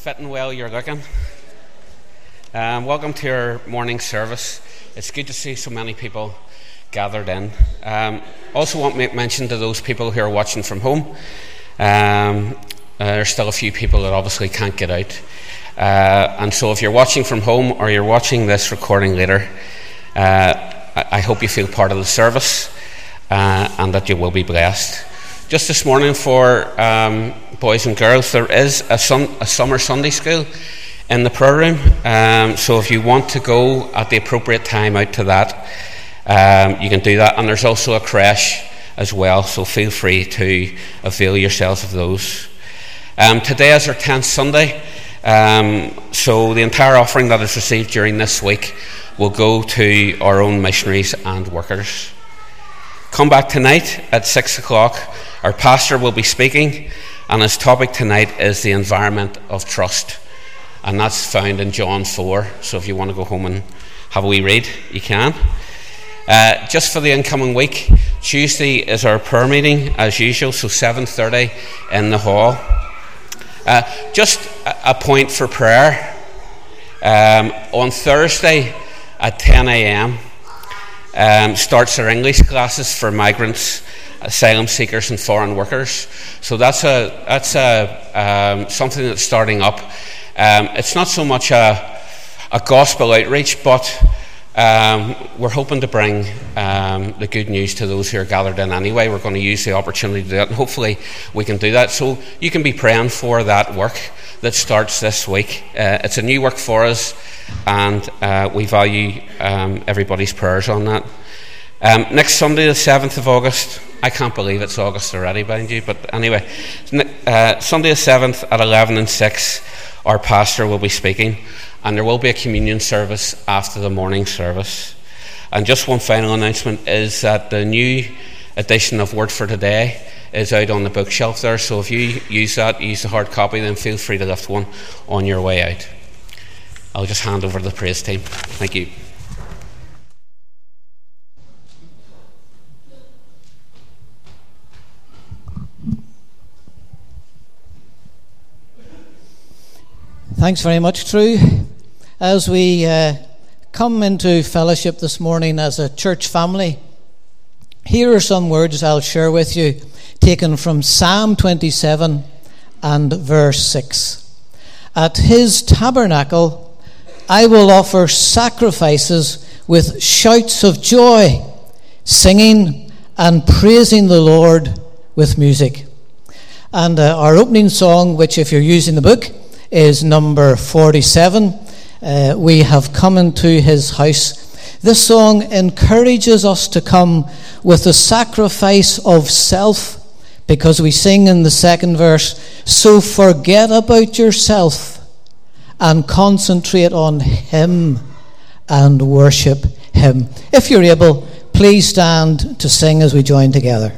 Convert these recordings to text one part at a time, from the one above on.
fitting well you're looking. Welcome to our morning service. It's good to see so many people gathered in. Also want to make mention to those people who are watching from home. There's still a few people that obviously can't get out. And so if you're watching from home or you're watching this recording later, I hope you feel part of the service and that you will be blessed. Just this morning for boys and girls, there is a summer Sunday school in the prayer room. So if you want to go at the appropriate time out to that, you can do that. And there's also a creche as well, so feel free to avail yourselves of those. Today is our 10th Sunday, so the entire offering that is received during this week will go to our own missionaries and workers. Come back tonight at 6 o'clock. Our pastor will be speaking, and his topic tonight is the environment of trust, and that's found in John 4. So if you want to go home and have a wee read, you can. Just for the incoming week, Tuesday is our prayer meeting as usual, so 7:30 in the hall. Just a point for prayer. On Thursday at 10 a.m. Starts our English classes for migrants, asylum seekers and foreign workers. So that's something that's starting up. It's not so much a gospel outreach, but we're hoping to bring the good news to those who are gathered in anyway. We're going to use the opportunity to do that, and hopefully we can do that. So you can be praying for that work that starts this week. It's a new work for us, and we value everybody's prayers on that. Next Sunday, the 7th of August, I can't believe it's August already, mind you, but anyway, Sunday the 7th at 11 and 6, our pastor will be speaking, and there will be a communion service after the morning service. And just one final announcement is that the new edition of Word for Today is out on the bookshelf there, so if you use the hard copy, then feel free to lift one on your way out. I'll just hand over to the praise team. Thank you. Thanks very much, Drew. As we come into fellowship this morning as a church family, here are some words I'll share with you, taken from Psalm 27 and verse 6. At his tabernacle I will offer sacrifices with shouts of joy, singing and praising the Lord with music. And our opening song, which if you're using the book, is number 47. We have come into his house. This song encourages us to come with a sacrifice of self, because we sing in the second verse, so forget about yourself and concentrate on him and worship him. If you're able, please stand to sing as we join together.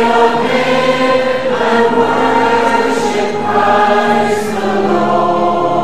Concentrate on Him and worship Christ the Lord.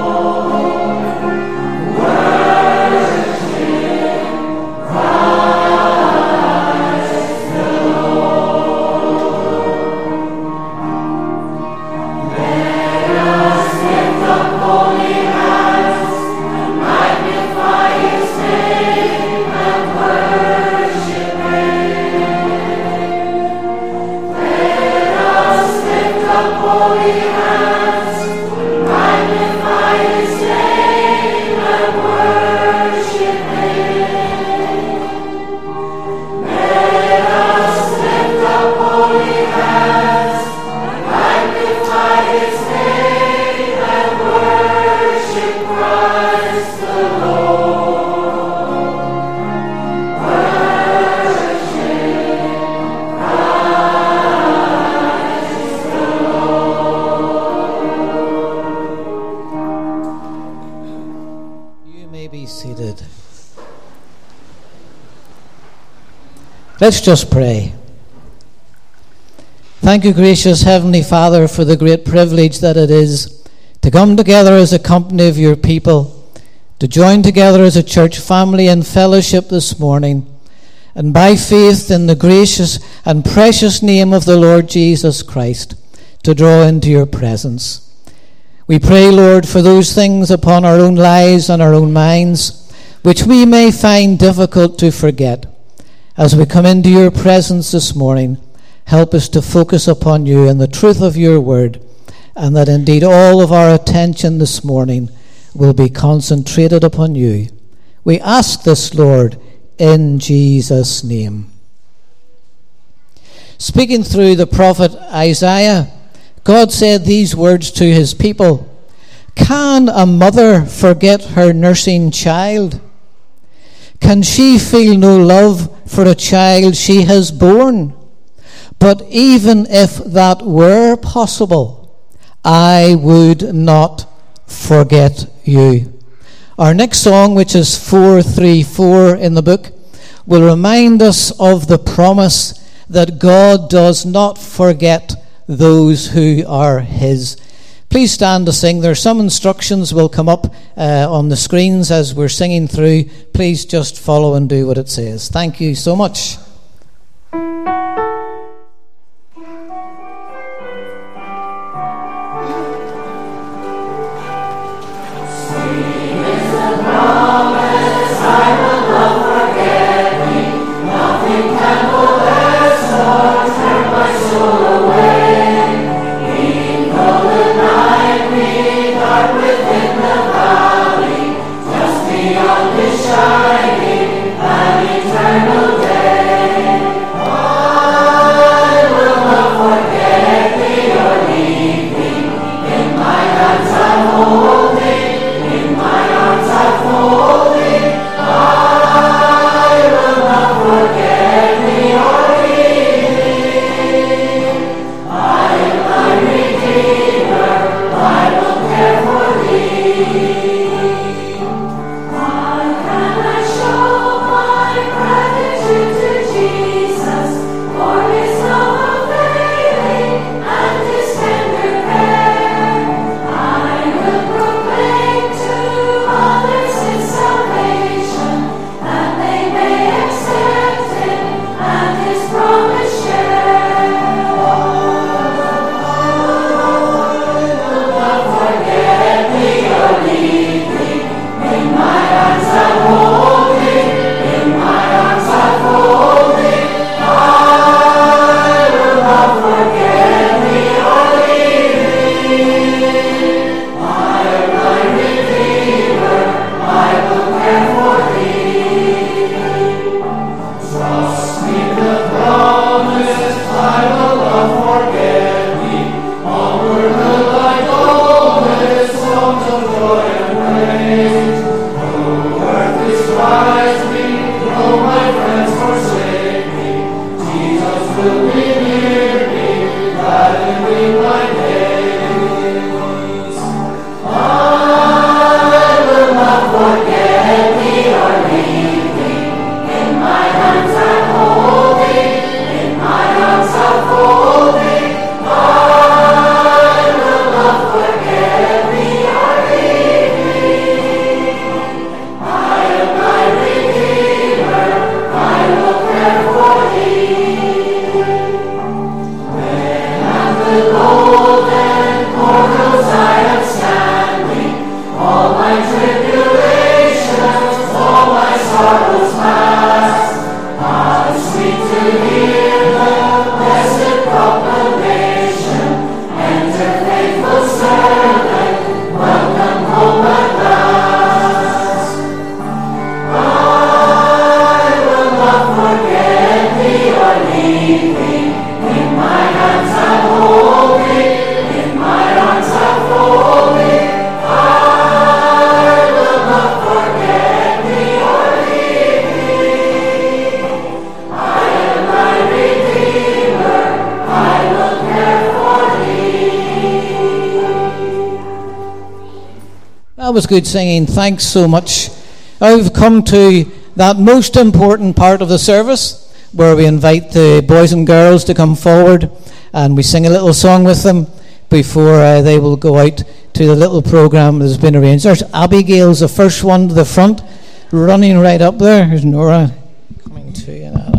Let's just pray. Thank you, gracious Heavenly Father, for the great privilege that it is to come together as a company of your people, to join together as a church family in fellowship this morning, and by faith in the gracious and precious name of the Lord Jesus Christ, to draw into your presence. We pray, Lord, for those things upon our own lives and our own minds, which we may find difficult to forget. As we come into your presence this morning, help us to focus upon you and the truth of your word, and that indeed all of our attention this morning will be concentrated upon you. We ask this, Lord, in Jesus' name. Speaking through the prophet Isaiah, God said these words to his people: "Can a mother forget her nursing child? Can she feel no love for a child she has borne? But even if that were possible, I would not forget you." Our next song, which is 434 in the book, will remind us of the promise that God does not forget those who are his. Please stand to sing. There are some instructions will come up on the screens as we're singing through. Please just follow and do what it says. Thank you so much. Shining, an eternal day. That was good singing. Thanks so much. I've come to that most important part of the service where we invite the boys and girls to come forward and we sing a little song with them before they will go out to the little program that has been arranged. There's Abigail's the first one to the front, running right up there. There's Nora coming to you now.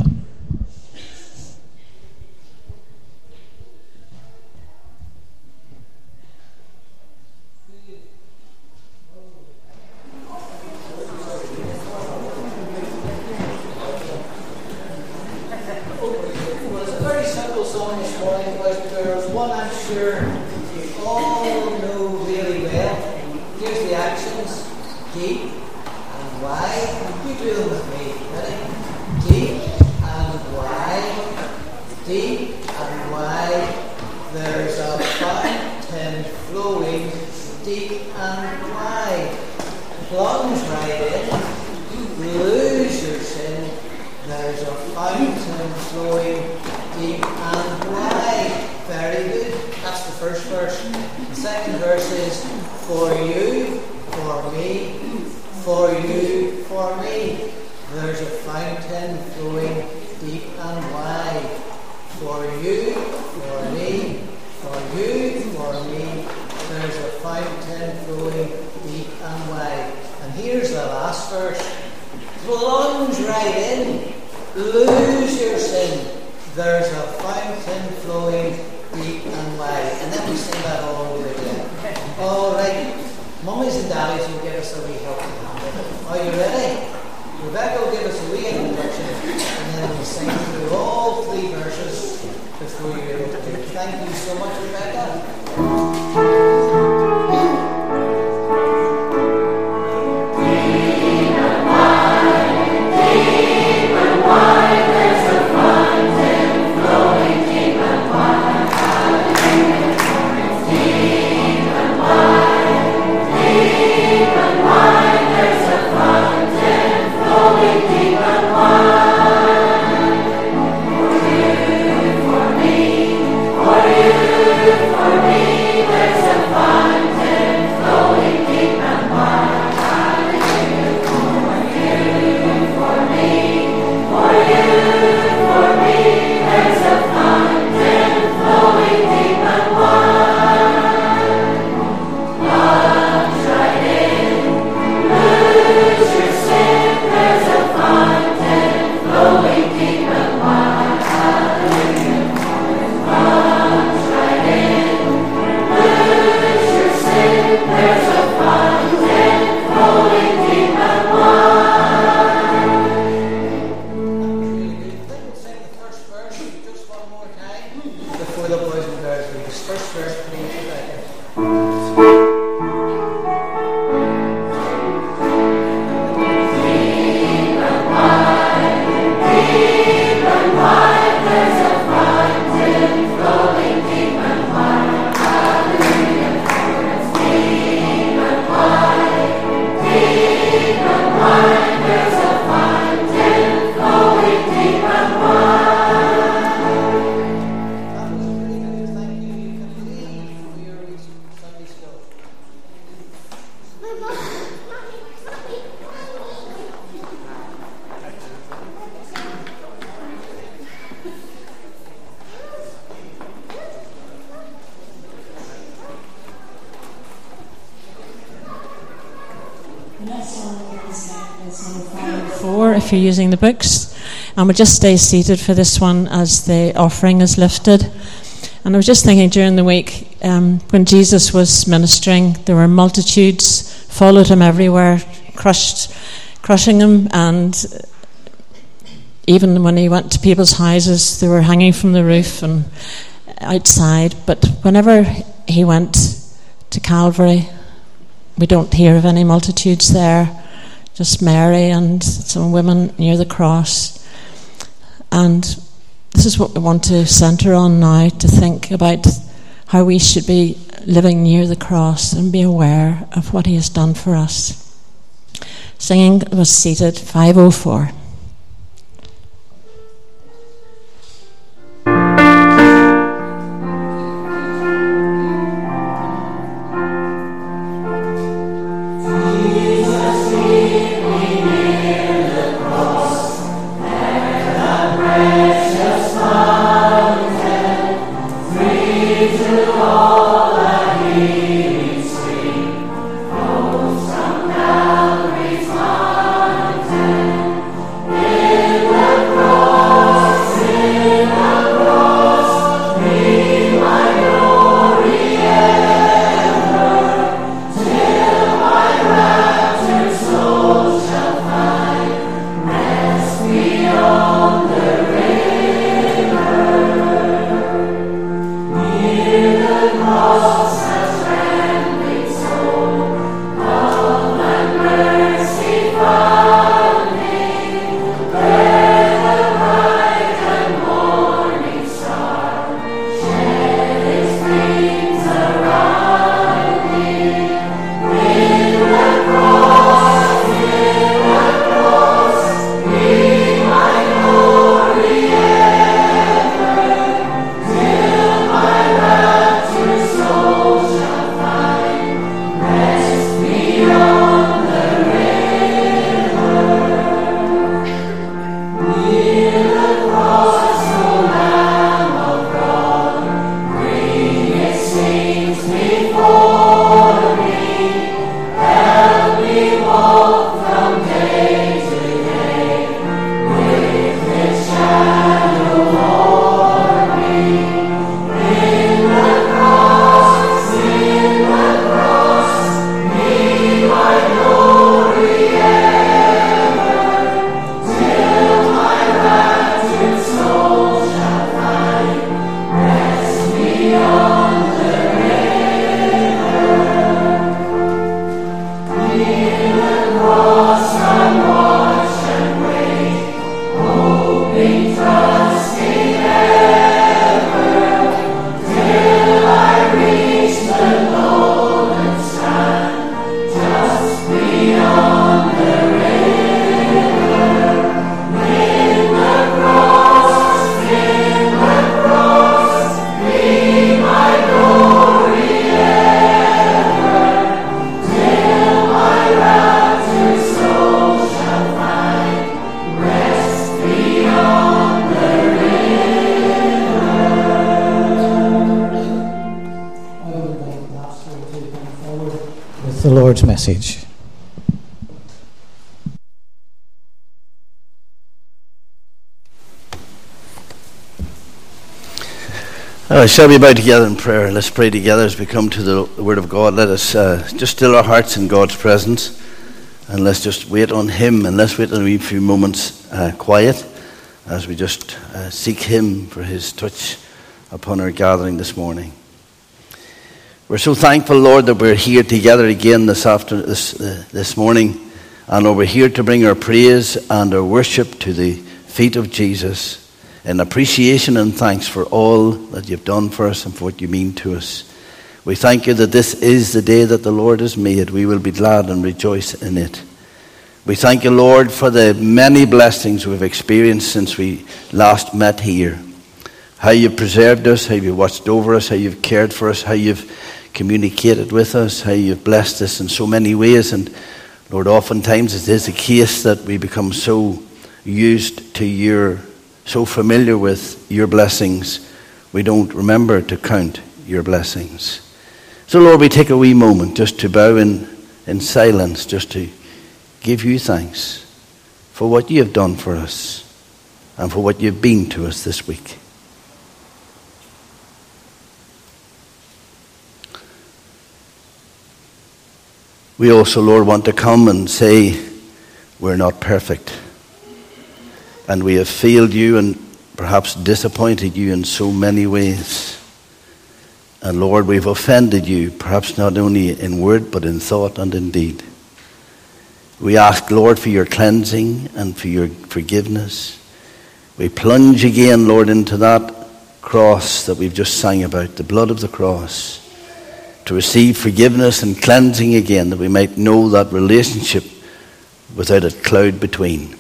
If you're using the books, and we'll just stay seated for this one as the offering is lifted. And I was just thinking during the week, when Jesus was ministering, there were multitudes followed him everywhere, crushing him, and even when he went to people's houses, they were hanging from the roof and outside. But whenever he went to Calvary, we don't hear of any multitudes there. Just Mary and some women near the cross. And this is what we want to centre on now, to think about how we should be living near the cross and be aware of what he has done for us. Singing was seated 504. the Lord's message. Shall we bow together in prayer? Let's pray together as we come to the Word of God. Let us just still our hearts in God's presence, and let's just wait on Him, and let's wait a wee few moments quiet as we just seek Him for His touch upon our gathering this morning. We're so thankful, Lord, that we're here together again this morning, and Lord, we're here to bring our praise and our worship to the feet of Jesus, in appreciation and thanks for all that you've done for us and for what you mean to us. We thank you that this is the day that the Lord has made. We will be glad and rejoice in it. We thank you, Lord, for the many blessings we've experienced since we last met here. How you've preserved us, how you've watched over us, how you've cared for us, how you've communicated with us, how you've blessed us in so many ways. And Lord, oftentimes it is the case that we become so used to so familiar with your blessings, we don't remember to count your blessings. So Lord, we take a wee moment just to bow in silence, just to give you thanks for what you have done for us and for what you've been to us this week. We also, Lord, want to come and say we're not perfect. And we have failed you and perhaps disappointed you in so many ways. And Lord, we've offended you, perhaps not only in word, but in thought and in deed. We ask, Lord, for your cleansing and for your forgiveness. We plunge again, Lord, into that cross that we've just sang about, the blood of the cross, to receive forgiveness and cleansing again, that we might know that relationship without a cloud between.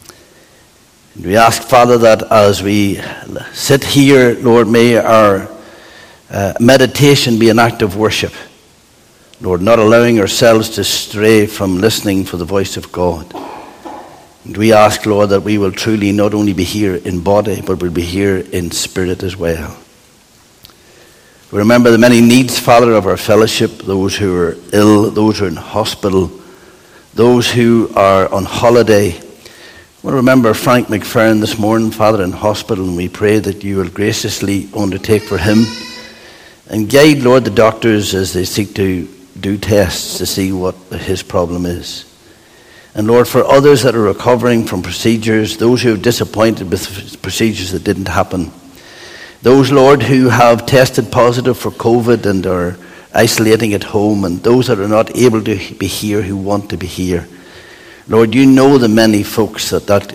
And we ask, Father, that as we sit here, Lord, may our meditation be an act of worship. Lord, not allowing ourselves to stray from listening for the voice of God. And we ask, Lord, that we will truly not only be here in body, but we'll be here in spirit as well. We remember the many needs, Father, of our fellowship, those who are ill, those who are in hospital, those who are on holiday. We remember Frank McFerrin this morning, Father, in hospital, and we pray that you will graciously undertake for him and guide, Lord, the doctors as they seek to do tests to see what his problem is. And Lord, for others that are recovering from procedures, those who have disappointed with procedures that didn't happen, those, Lord, who have tested positive for COVID and are isolating at home, and those that are not able to be here who want to be here. Lord, you know the many folks that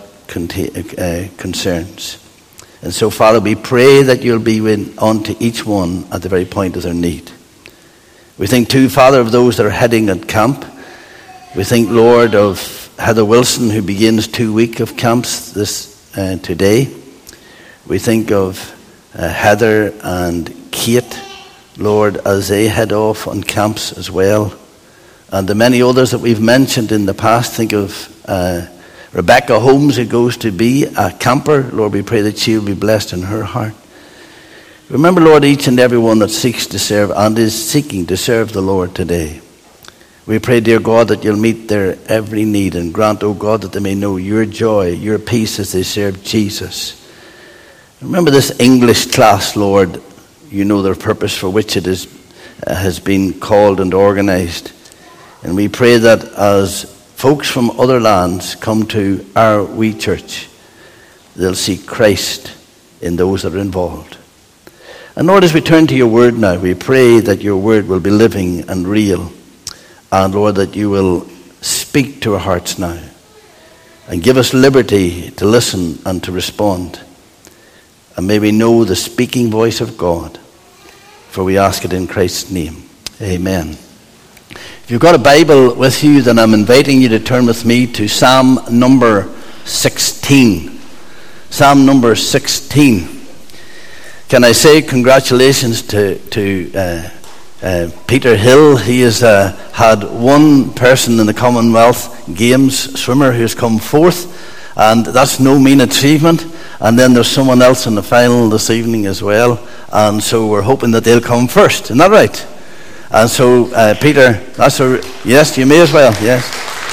concerns. And so, Father, we pray that you'll be on to each one at the very point of their need. We think, too, Father, of those that are heading at camp. We think, Lord, of Heather Wilson, who begins 2 weeks of camps today. We think of Heather and Kate, Lord, as they head off on camps as well. And the many others that we've mentioned in the past. Think of Rebecca Holmes, who goes to be a camper. Lord, we pray that she'll be blessed in her heart. Remember, Lord, each and every one that seeks to serve and is seeking to serve the Lord today. We pray, dear God, that you'll meet their every need and grant, oh God, that they may know your joy, your peace as they serve Jesus. Remember this English class, Lord. You know their purpose for which it has been called and organized. And we pray that as folks from other lands come to our wee church, they'll see Christ in those that are involved. And Lord, as we turn to your word now, we pray that your word will be living and real. And Lord, that you will speak to our hearts now and give us liberty to listen and to respond. And may we know the speaking voice of God, for we ask it in Christ's name. Amen. If you've got a Bible with you, then I'm inviting you to turn with me to Psalm number 16. Psalm number 16. Can I say congratulations to Peter Hill? He has had one person in the Commonwealth Games swimmer who's come fourth, and that's no mean achievement. And then there's someone else in the final this evening as well, and so we're hoping that they'll come first. Isn't that right? And so, Peter, yes, you may as well, yes.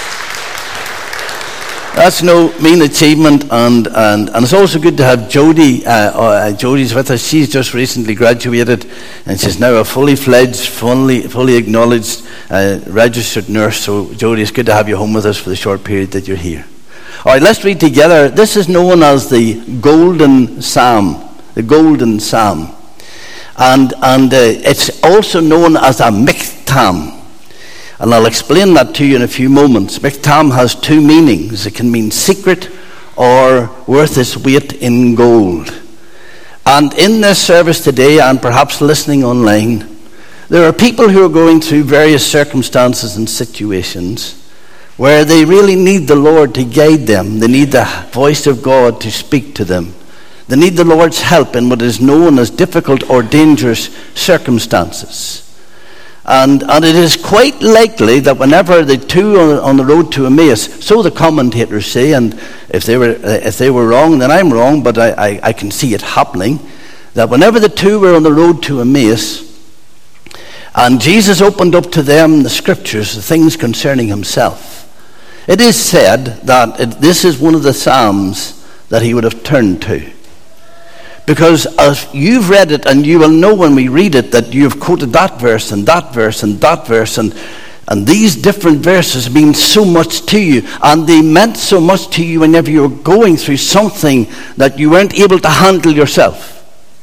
That's no mean achievement, and it's also good to have Jody. Jody's with us. She's just recently graduated, and she's now a fully fledged, fully acknowledged registered nurse. So, Jody, it's good to have you home with us for the short period that you're here. All right, let's read together. This is known as the Golden Psalm. The Golden Psalm. And it's also known as a Miktam. And I'll explain that to you in a few moments. Miktam has two meanings. It can mean secret or worth its weight in gold. And in this service today, and perhaps listening online, there are people who are going through various circumstances and situations where they really need the Lord to guide them. They need the voice of God to speak to them. They need the Lord's help in what is known as difficult or dangerous circumstances. And it is quite likely that whenever the two on the road to Emmaus, so the commentators say, and if they were wrong, then I'm wrong, but I can see it happening, that whenever the two were on the road to Emmaus, and Jesus opened up to them the scriptures, the things concerning himself, it is said that this is one of the Psalms that he would have turned to. Because as you've read it, and you will know when we read it, that you've quoted that verse and that verse and that verse, and these different verses mean so much to you, and they meant so much to you whenever you were going through something that you weren't able to handle yourself.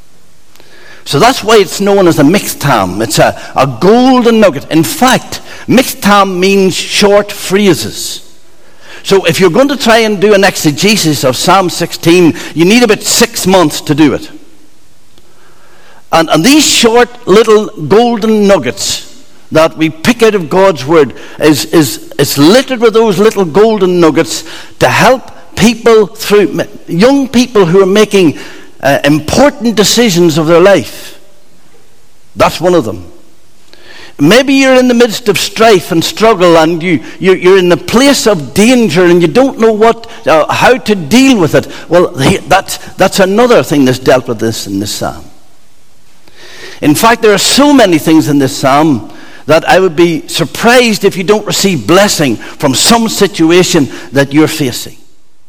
So that's why it's known as a Miktam. It's a golden nugget. In fact, Miktam means short phrases. So if you're going to try and do an exegesis of Psalm 16, you need about 6 months to do it. And these short little golden nuggets that we pick out of God's word is littered with those little golden nuggets to help people through, young people who are making important decisions of their life. That's one of them. Maybe you're in the midst of strife and struggle, and you're in the place of danger, and you don't know how to deal with it. Well, that's another thing that's dealt with in this psalm. In fact, there are so many things in this psalm that I would be surprised if you don't receive blessing from some situation that you're facing.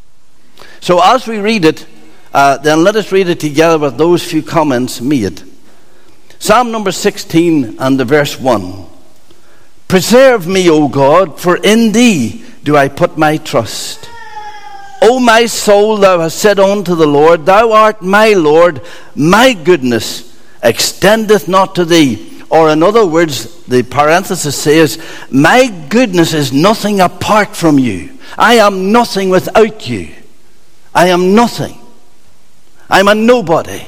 So as we read it, then let us read it together with those few comments made. Psalm number 16 and the verse 1. Preserve me, O God, for in thee do I put my trust. O my soul, thou hast said unto the Lord, thou art my Lord, my goodness extendeth not to thee. Or in other words, the parenthesis says, my goodness is nothing apart from you. I am nothing without you. I am nothing. I'm a nobody.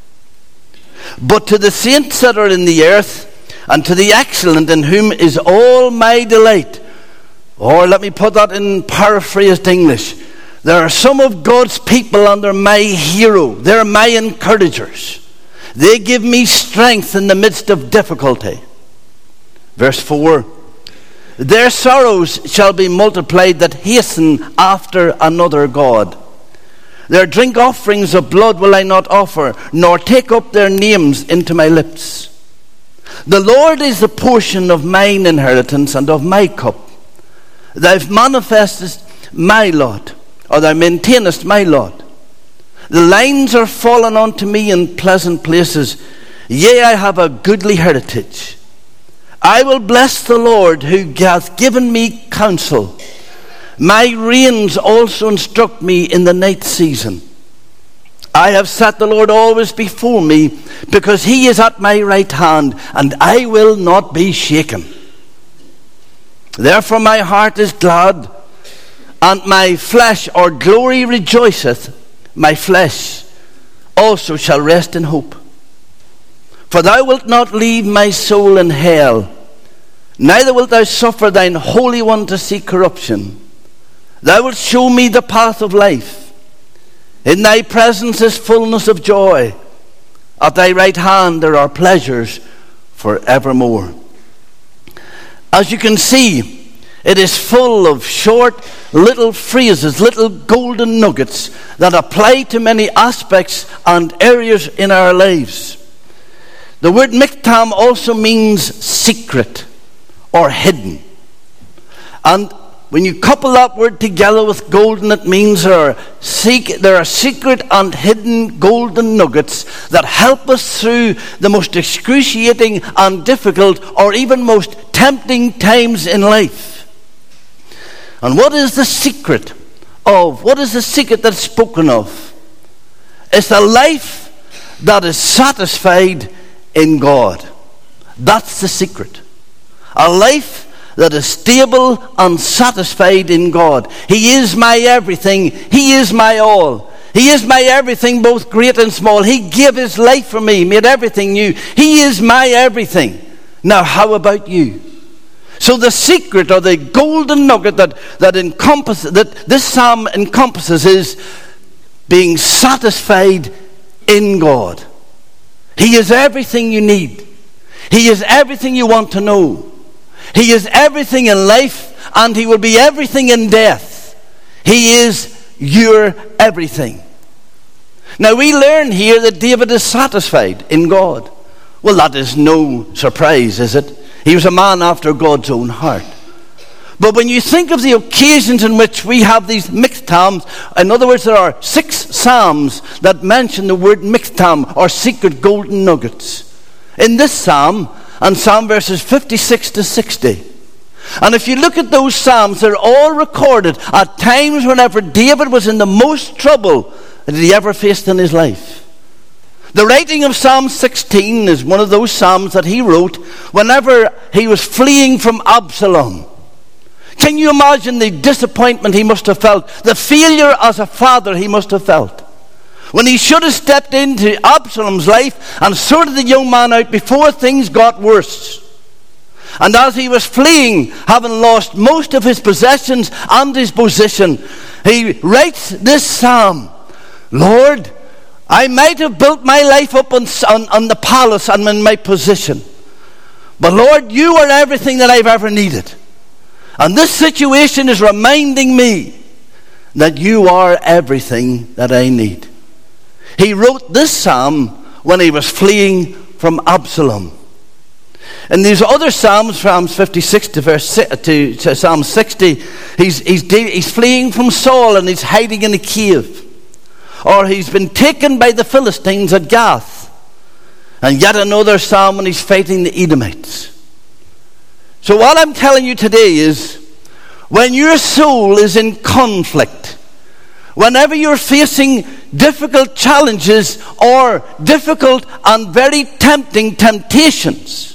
But to the saints that are in the earth, and to the excellent in whom is all my delight. Or let me put that in paraphrased English. There are some of God's people, and they're my hero. They're my encouragers. They give me strength in the midst of difficulty. Verse 4. Their sorrows shall be multiplied that hasten after another God. Their drink offerings of blood will I not offer, nor take up their names into my lips. The Lord is the portion of mine inheritance and of my cup. Thou manifestest my lot, or thou maintainest my lot. The lines are fallen unto me in pleasant places. Yea, I have a goodly heritage. I will bless the Lord who hath given me counsel. My reins also instruct me in the night season. I have set the Lord always before me, because he is at my right hand, and I will not be shaken. Therefore my heart is glad, and my flesh or glory rejoiceth. My flesh also shall rest in hope. For thou wilt not leave my soul in hell, neither wilt thou suffer thine Holy One to see corruption. Thou wilt show me the path of life. In thy presence is fullness of joy. At thy right hand there are pleasures forevermore. As you can see, it is full of short little phrases, little golden nuggets that apply to many aspects and areas in our lives. The word miktam also means secret or hidden. And when you couple that word together with golden, it means there are secret and hidden golden nuggets that help us through the most excruciating and difficult or even most tempting times in life. And what is the secret that's spoken of? It's a life that is satisfied in God. That's the secret. A life that is stable and satisfied in God. He is my everything. He is my all. He is my everything, both great and small. He gave his life for me, made everything new. He is my everything. Now, how about you? So the secret, or the golden nugget that this psalm encompasses, is being satisfied in God. He is everything you need. He is everything you want to know. He is everything in life, and he will be everything in death. He is your everything. Now we learn here that David is satisfied in God. Well, that is no surprise, is it? He was a man after God's own heart. But when you think of the occasions in which we have these miktam, in other words, there are 6 psalms that mention the word miktam, or secret golden nuggets. In this psalm, and Psalm verses 56 to 60. And if you look at those psalms, they're all recorded at times whenever David was in the most trouble that he ever faced in his life. The writing of Psalm 16 is one of those psalms that he wrote whenever he was fleeing from Absalom. Can you imagine the disappointment he must have felt, the failure as a father he must have felt, when he should have stepped into Absalom's life and sorted the young man out before things got worse? And as he was fleeing, having lost most of his possessions and his position, he writes this psalm: Lord, I might have built my life up on the palace and in my position, but Lord, you are everything that I've ever needed. And this situation is reminding me that you are everything that I need. He wrote this psalm when he was fleeing from Absalom. In these other psalms, Psalms 56 to Psalm 60, he's fleeing from Saul and he's hiding in a cave. Or he's been taken by the Philistines at Gath. And yet another psalm when he's fighting the Edomites. So what I'm telling you today is, when your soul is in conflict, whenever you're facing difficult challenges or difficult and very tempting temptations,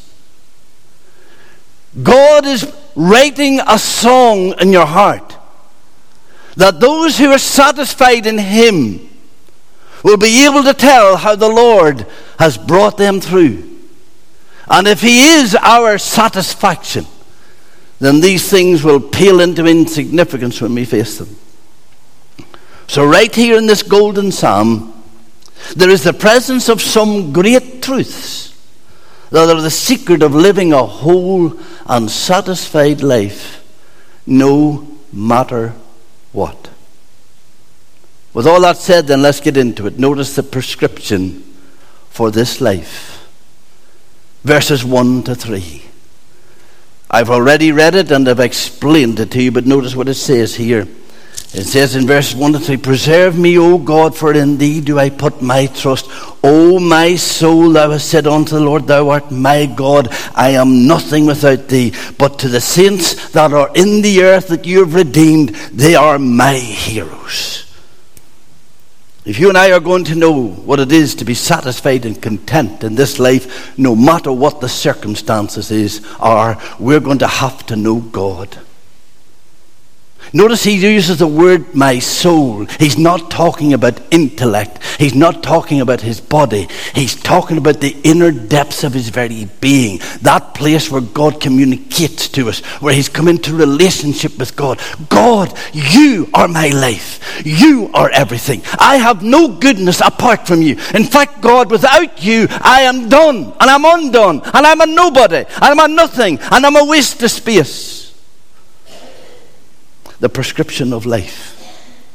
God is writing a song in your heart that those who are satisfied in him will be able to tell how the Lord has brought them through. And if he is our satisfaction, then these things will pale into insignificance when we face them. So right here in this golden psalm, there is the presence of some great truths that are the secret of living a whole and satisfied life, no matter what. With all that said, then let's get into it. Notice the prescription for this life. Verses 1 to 3. I've already read it and I've explained it to you, but notice what it says here. It says in verse 1 to 3, Preserve me, O God, for in thee do I put my trust. O my soul, thou hast said unto the Lord, Thou art my God, I am nothing without thee. But to the saints that are in the earth that you have redeemed, they are my heroes. If you and I are going to know what it is to be satisfied and content in this life, no matter what the circumstances are, we're going to have to know God. Notice he uses the word my soul. He's not talking about intellect. He's not talking about his body. He's talking about the inner depths of his very being. That place where God communicates to us, where he's come into relationship with God. God, you are my life. You are everything. I have no goodness apart from you. In fact, God, without you, I am done, and I'm undone, and I'm a nobody, and I'm a nothing, and I'm a waste of space. The prescription of life.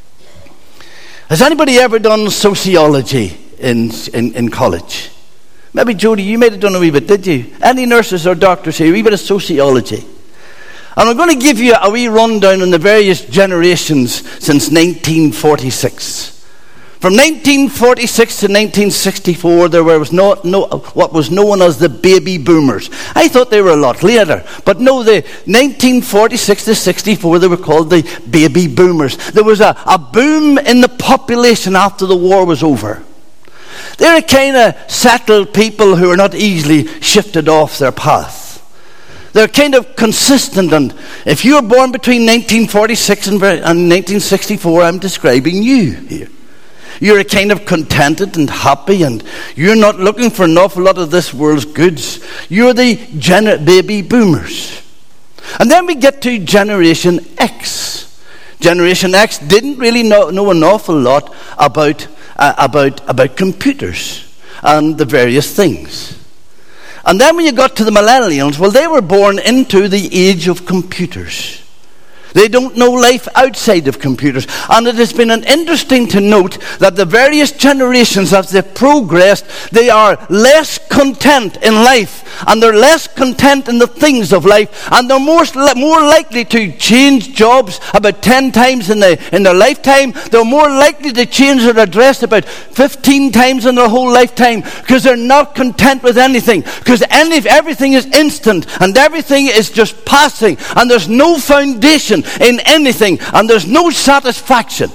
Has anybody ever done sociology in college? Maybe, Jody, you might have done a wee bit, did you? Any nurses or doctors here, a wee bit of sociology. And I'm going to give you a wee rundown on the various generations since 1946. From 1946 to 1964, there was what was known as the baby boomers. I thought they were a lot later. But no, the 1946 to 64, they were called the baby boomers. There was a boom in the population after the war was over. They're a kind of settled people who are not easily shifted off their path. They're kind of consistent, and if you were born between 1946 and 1964, I'm describing you here. You're a kind of contented and happy, and you're not looking for an awful lot of this world's goods. You're the baby boomers. And then we get to Generation X. Generation X didn't really know an awful lot about computers and the various things. And then when you got to the millennials, well, they were born into the age of computers. They don't know life outside of computers. And it has been interesting to note that the various generations, as they've progressed, they are less content in life. And they're less content in the things of life. And they're more likely to change jobs about 10 times in their lifetime. They're more likely to change their address about 15 times in their whole lifetime. Because they're not content with anything. Because everything is instant. And everything is just passing. And there's no foundation in anything, and there's no satisfaction.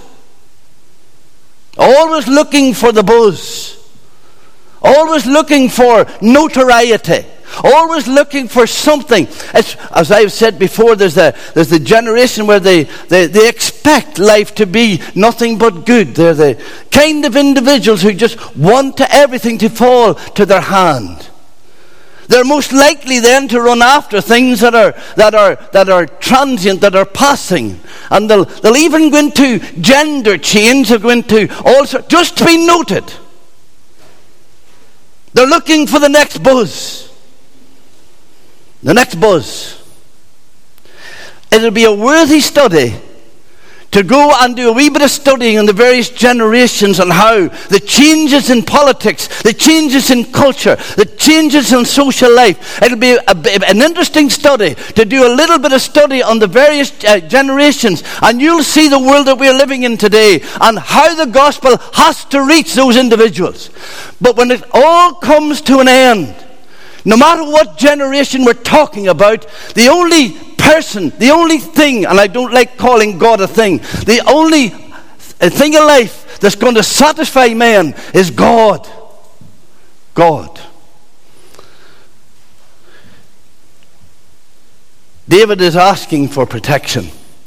Always looking for the buzz, always looking for notoriety, always looking for something. As I've said before, there's the generation where they expect life to be nothing but good. They're the kind of individuals who just want everything to fall to their hand. They're most likely then to run after things that are transient, that are passing. And they'll even go into gender change, they'll go into also just to be noted. They're looking for the next buzz. The next buzz. It'll be a worthy study to go and do a wee bit of studying on the various generations and how the changes in politics, the changes in culture, the changes in social life. It'll be an interesting study to do a little bit of study on the various generations, and you'll see the world that we're living in today and how the gospel has to reach those individuals. But when it all comes to an end, no matter what generation we're talking about, the only person, the only thing, and I don't like calling God a thing, the only thing in life that's going to satisfy man is God. God. David is asking for protection.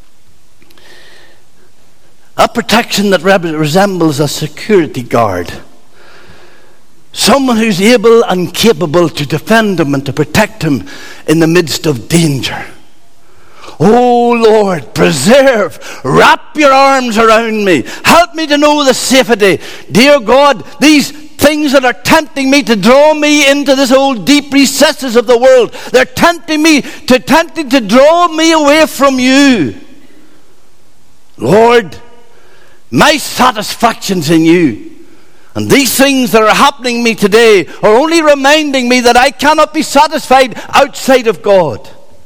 A protection that resembles a security guard. Someone who's able and capable to defend him and to protect him in the midst of danger. Oh Lord, preserve, wrap your arms around me. Help me to know the safety. Dear God, these things that are tempting me to draw me into this old deep recesses of the world, they're tempting to draw me away from you. Lord, my satisfaction's in you. And these things that are happening to me today are only reminding me that I cannot be satisfied outside of God.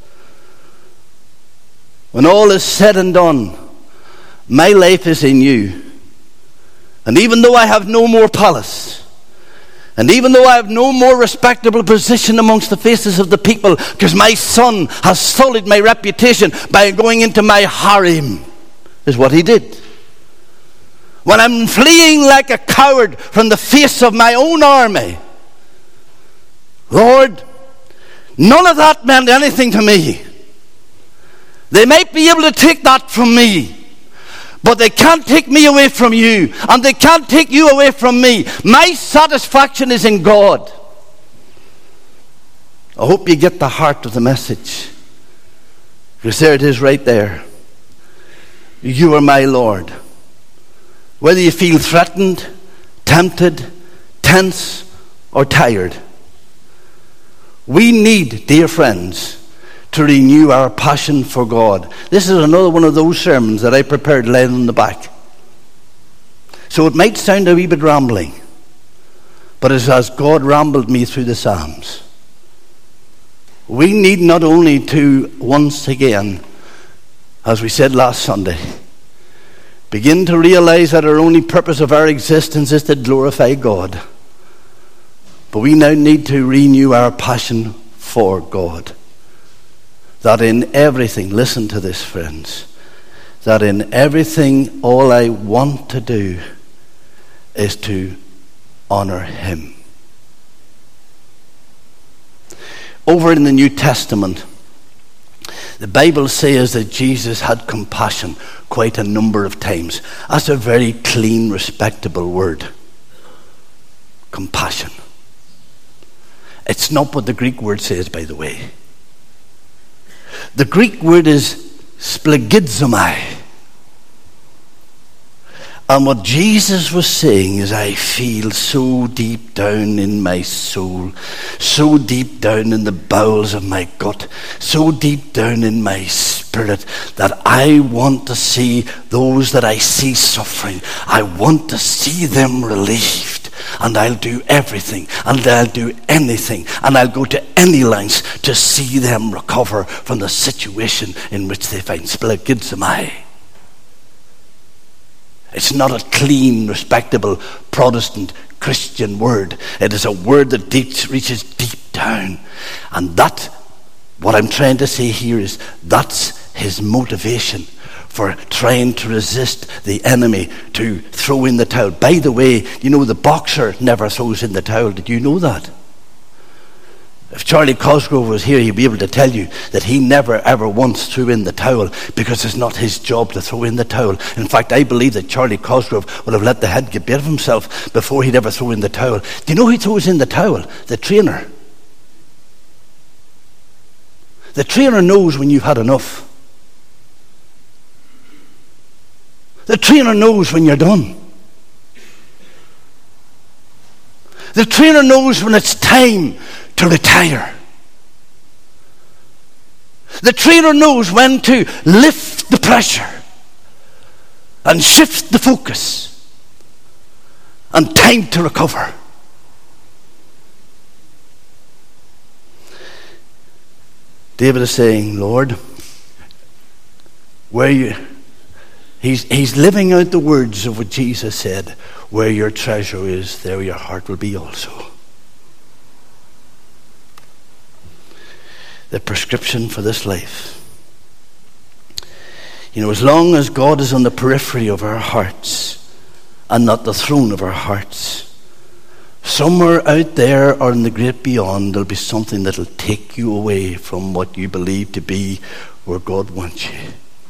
When all is said and done, my life is in you. And even though I have no more palace, and even though I have no more respectable position amongst the faces of the people, because my son has sullied my reputation by going into my harem, is what he did. When I'm fleeing like a coward from the face of my own army, Lord, none of that meant anything to me. They might be able to take that from me, but they can't take me away from you, and they can't take you away from me. My satisfaction is in God. I hope you get the heart of the message, because there it is right there. You are my Lord. Whether you feel threatened, tempted, tense, or tired, we need, dear friends, to renew our passion for God. This is another one of those sermons that I prepared laying on the back. So it might sound a wee bit rambling, but But as God rambled me through the Psalms, we need not only to once again, as we said last Sunday, begin to realize that our only purpose of our existence is to glorify God, but we now need to renew our passion for God. That in everything, listen to this, friends, that in everything all I want to do is to honor Him. Over in the New Testament, the Bible says that Jesus had compassion quite a number of times. That's a very clean, respectable word. Compassion. It's not what the Greek word says, by the way. The Greek word is splagizomai. And what Jesus was saying is, I feel so deep down in my soul, so deep down in the bowels of my gut, so deep down in my spirit, that I want to see those that I see suffering. I want to see them relieved. And I'll do everything, and I'll do anything, and I'll go to any lengths to see them recover from the situation in which they find. Splagizomai. It's not a clean, respectable Protestant Christian word. It is a word that reaches deep down. And that, what I'm trying to say here is, that's his motivation for trying to resist the enemy to throw in the towel. By the way, you know the boxer never throws in the towel. Did you know that? If Charlie Cosgrove was here, he'd be able to tell you that he never ever once threw in the towel, because it's not his job to throw in the towel. In fact, I believe that Charlie Cosgrove would have let the head get bit of himself before he'd ever throw in the towel. Do you know who throws in the towel? The trainer. The trainer knows when you've had enough. The trainer knows when you're done. The trainer knows when it's time to retire. The trainer knows when to lift the pressure and shift the focus, and time to recover. David is saying, Lord, where you... He's living out the words of what Jesus said. Where your treasure is, there your heart will be also. The prescription for this life. You know, as long as God is on the periphery of our hearts and not the throne of our hearts, somewhere out there or in the great beyond, there'll be something that'll take you away from what you believe to be where God wants you.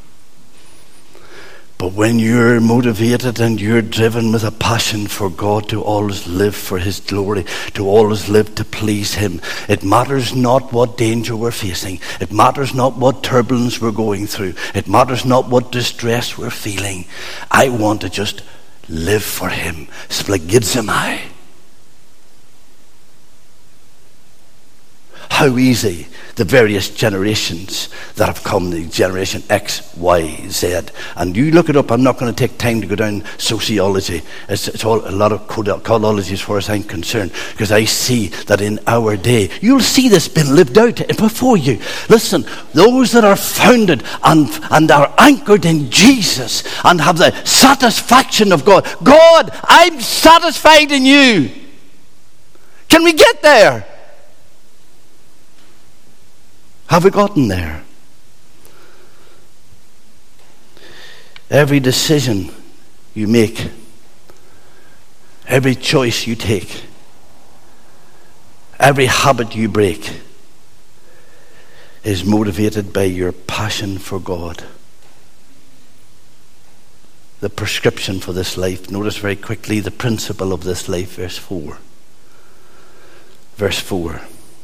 But when you're motivated and you're driven with a passion for God to always live for His glory, to always live to please Him, it matters not what danger we're facing. It matters not what turbulence we're going through. It matters not what distress we're feeling. I want to just live for Him. Splagizomai. How easy the various generations that have come, the generation X, Y, Z. And you look it up. I'm not going to take time to go down sociology. It's all a lot of codology as far as I'm concerned, because I see that in our day, you'll see this being lived out before you. Listen, those that are founded and are anchored in Jesus and have the satisfaction of God. God, I'm satisfied in you. Can we get there? Have we gotten there? Every decision you make, every choice you take, every habit you break is motivated by your passion for God. The prescription for this life. Notice very quickly the principle of this life, verse 4. Verse 4.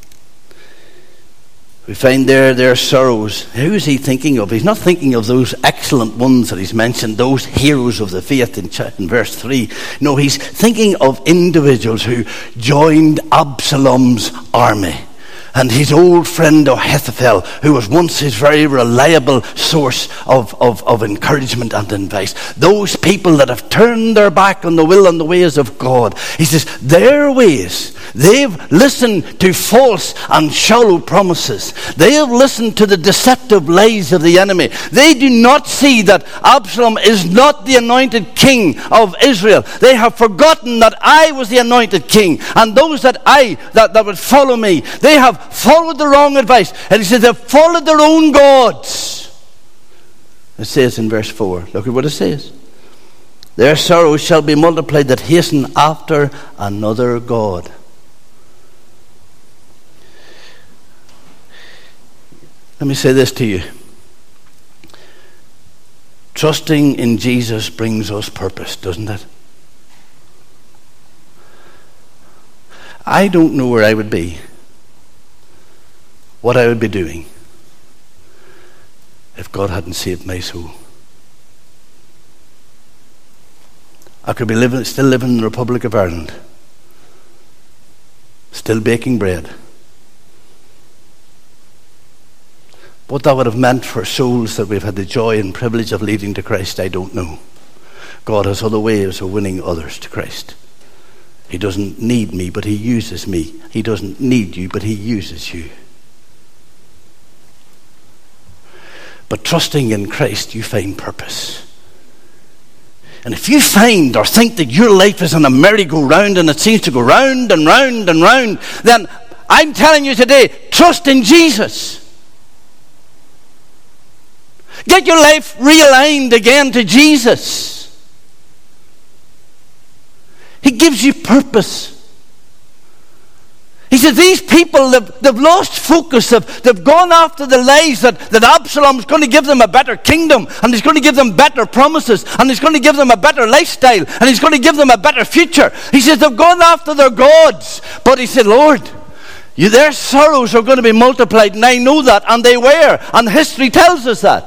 We find their sorrows. Who is he thinking of? He's not thinking of those excellent ones that he's mentioned, those heroes of the faith in verse 3. No, he's thinking of individuals who joined Absalom's army. and his old friend Ahithophel, who was once his very reliable source of encouragement and advice. Those people that have turned their back on the will and the ways of God. He says, their ways, they've listened to false and shallow promises. They have listened to the deceptive lies of the enemy. They do not see that Absalom is not the anointed king of Israel. They have forgotten that I was the anointed king, and those that would follow me, they have followed the wrong advice. And he says they've followed their own gods. It says in verse 4, look at what it says. Their sorrows shall be multiplied that hasten after another god. Let me say this to you. Trusting in Jesus brings us purpose, doesn't it? I don't know where I would be, what I would be doing, if God hadn't saved my soul. I could be still living in the Republic of Ireland, still baking bread. What that would have meant for souls that we've had the joy and privilege of leading to Christ, I don't know. God has other ways of winning others to Christ. He doesn't need me, but he uses me. He doesn't need you, but he uses you. But trusting in Christ, you find purpose. And if you find or think that your life is on a merry-go-round and it seems to go round and round and round, then I'm telling you today, trust in Jesus. Get your life realigned again to Jesus. He gives you purpose. He said these people, they've lost focus. They've gone after the lies that Absalom's going to give them a better kingdom, and he's going to give them better promises, and he's going to give them a better lifestyle, and he's going to give them a better future. He says they've gone after their gods. But he said, Lord, their sorrows are going to be multiplied, and I know that, and they were, and history tells us that.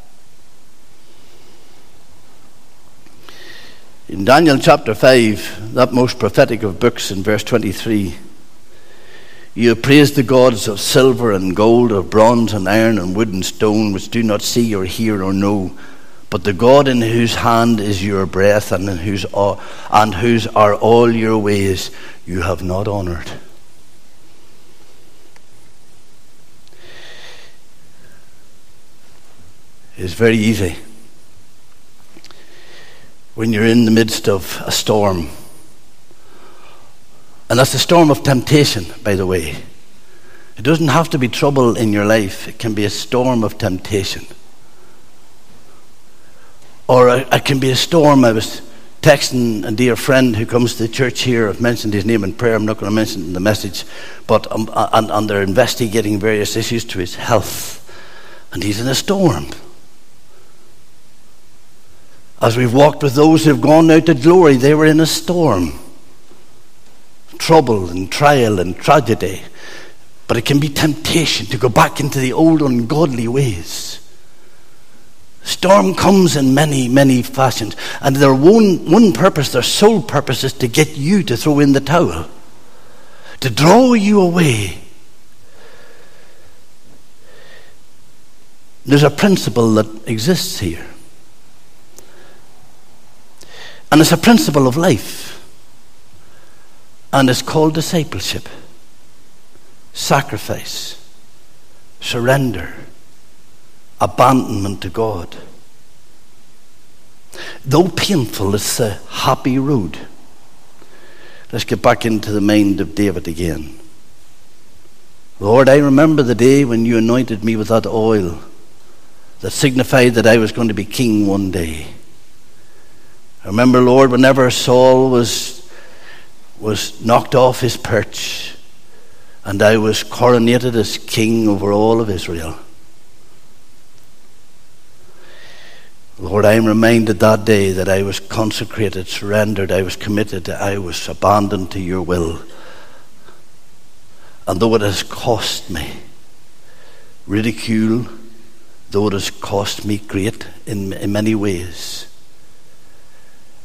In Daniel chapter 5, that most prophetic of books, in verse 23, you have praised the gods of silver and gold, of bronze and iron and wood and stone, which do not see or hear or know, but the God in whose hand is your breath, and whose are all your ways, you have not honored. It's very easy when you're in the midst of a storm. And that's the storm of temptation, by the way. It doesn't have to be trouble in your life. It can be a storm of temptation. Or it can be a storm. I was texting a dear friend who comes to the church here. I've mentioned his name in prayer. I'm not going to mention it in the message. But and they're investigating various issues to his health. And he's in a storm. As we've walked with those who have gone out to glory, they were in a storm. Trouble and trial and tragedy. But it can be temptation to go back into the old ungodly ways. Storm comes in many, many fashions. And their one purpose, their sole purpose, is to get you to throw in the towel. To draw you away. There's a principle that exists here. And it's a principle of life. And it's called discipleship, sacrifice, surrender, abandonment to God. Though painful, it's a happy road. Let's get back into the mind of David again. Lord, I remember the day when you anointed me with that oil that signified that I was going to be king one day. I remember, Lord, whenever Saul was knocked off his perch and I was coronated as king over all of Israel. Lord, I am reminded that day that I was consecrated, surrendered, I was committed, I was abandoned to your will. And though it has cost me ridicule, though it has cost me great in many ways,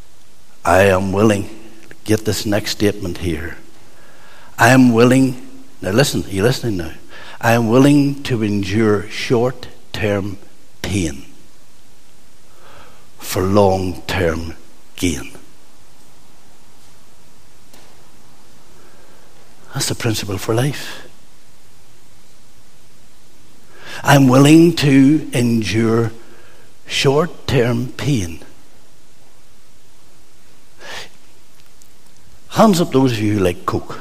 I am willing, get this next statement here, I am willing Now listen, are you listening now? I am willing to endure short-term pain for long-term gain. That's the principle for life. I'm willing to endure short-term pain. Hands up those of you who like Coke.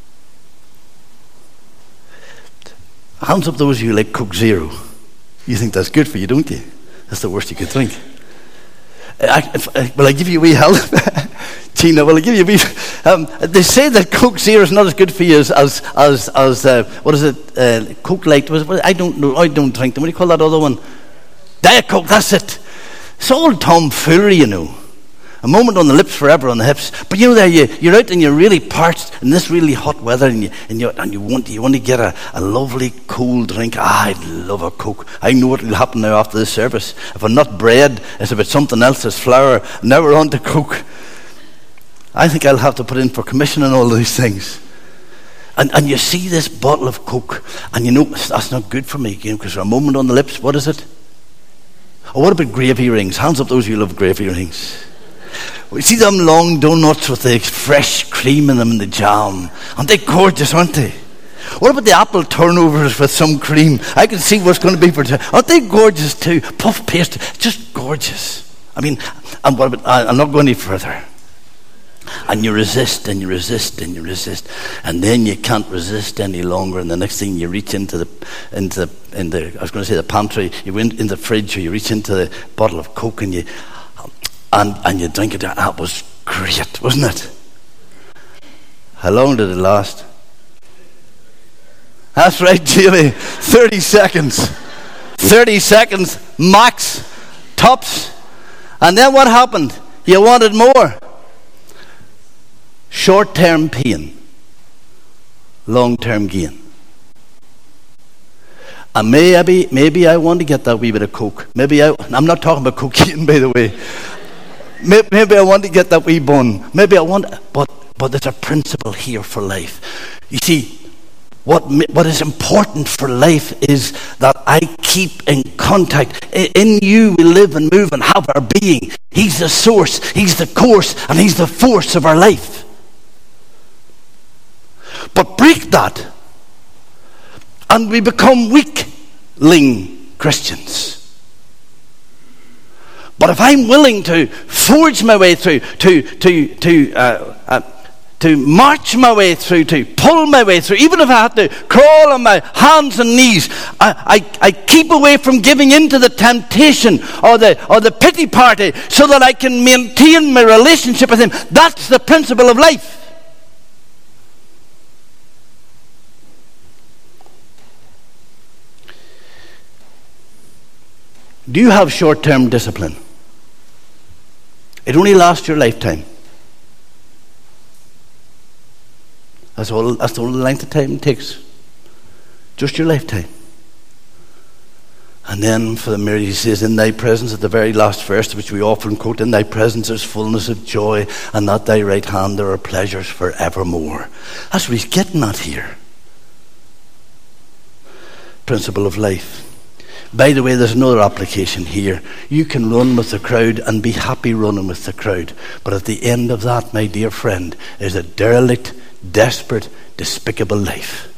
Hands up those of you who like Coke Zero. You think that's good for you, don't you? That's the worst you could drink. Will I give you a wee help? Tina, will I give you a wee... they say that Coke Zero is not as good for you as what is it? Coke Light. I don't know. I don't drink them. What do you call that other one? Diet Coke, that's it. It's all tomfoolery, you know. A moment on the lips, forever on the hips. But you know, you're out and you're really parched in this really hot weather, and you want to get a lovely cool drink. I'd love a Coke. I know what will happen now after this service. If I'm not bread, it's about something else. It's flour. Now we're on to Coke. I think I'll have to put in for commission and all these things. And you see this bottle of Coke, and you know that's not good for me again, because for a moment on the lips, what is it? Oh, what about gravy rings? Hands up those who love gravy rings. We see them long donuts with the fresh cream in them and the jam. Aren't they gorgeous, aren't they? What about the apple turnovers with some cream? I can see what's going to be for... Aren't they gorgeous too? Puff paste, just gorgeous. I mean, and what about... I'm not going any further. And you resist and you resist and you resist, and then you can't resist any longer, and the next thing you reach into the I was going to say the pantry, you went in the fridge, or you reach into the bottle of Coke and you drink it. That was great, wasn't it? How long did it last? That's right, Jamie. 30 seconds. 30 seconds max, tops. And then what happened? You wanted more. Short-term pain, long-term gain. And maybe I want to get that wee bit of Coke. I'm not talking about cocaine, by the way. Maybe I want to get that wee bun. Maybe I want, but there's a principle here for life. You see, what is important for life is that I keep in contact. In you we live and move and have our being. He's the source, He's the course, and He's the force of our life. But break that, and we become weakling Christians. But if I'm willing to forge my way through, to march my way through, to pull my way through, even if I have to crawl on my hands and knees, I keep away from giving in to the temptation or the pity party, so that I can maintain my relationship with Him. That's the principle of life. Do you have short-term discipline? It only lasts your lifetime. That's the only length of time it takes. Just your lifetime. And then for the mirror, he says, in thy presence, at the very last verse, which we often quote, in thy presence is fullness of joy, and at thy right hand there are pleasures forevermore. That's what he's getting at here. Principle of life. By the way, there's another application here. You can run with the crowd and be happy running with the crowd. But at the end of that, my dear friend, is a derelict, desperate, despicable life.